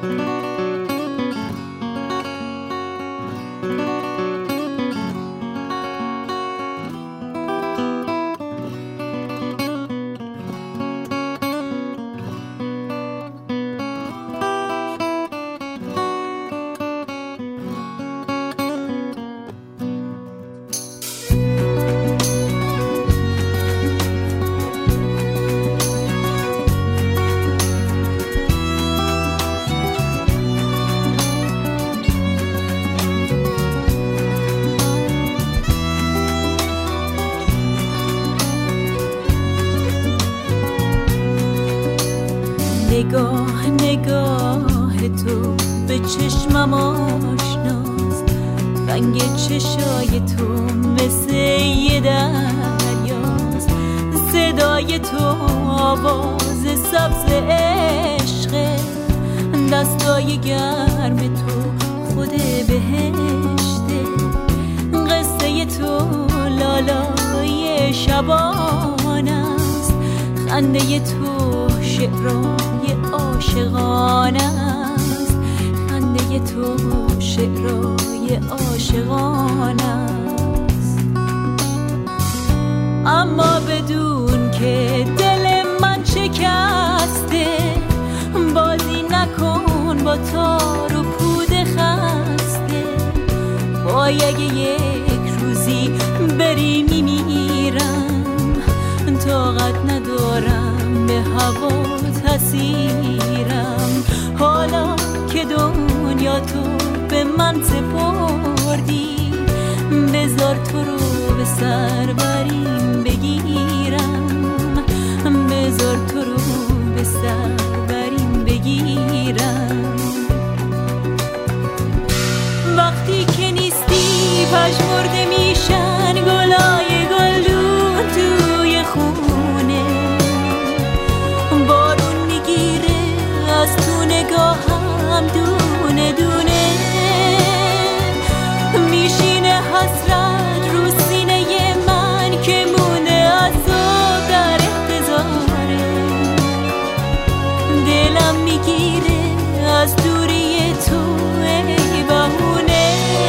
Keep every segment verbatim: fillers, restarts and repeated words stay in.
نگاه نگاه تو به چشمم آشناست، رنگ چشای تو مثل یه دریاست، صدای تو آواز سبز عشقه، دستای گرم تو خود بهشته، قصه تو لالای شبان است، خنده تو شعرهای عاشقانه است، خنده تو شعرهای عاشقانه است. اما بدون که دل من شکسته، بازی نکن با تار و پود خسته، وای اگه یک روزی بری میمیرم، طاقت ندارم به هوا تسیرم، حالا که دنیا تو به من سپردی، بذار تو رو به سر بریم بگیرم، بذار تو رو به سر بریم بگیرم. وقتی که نیستی پژمرده میشن گلای گلدون توی خونه، بارون میگیره از تو نگاهم دونه دونه، میشینه حسرت رو سینه من که مونده از تو در احتضاره، دلم میگیره از دوری تو ای بهونه،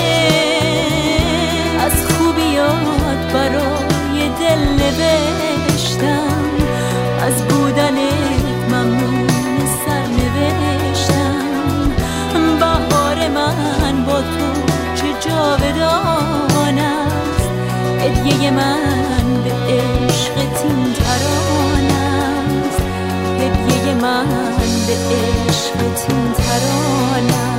از خوبیات برای دل نوشتم، از بودنت ممنون سر نوشتم، بهار من با تو چه جاودان است، هدیه من به عشقت این ترانه است، هدیه من به عشقت این ترانه است.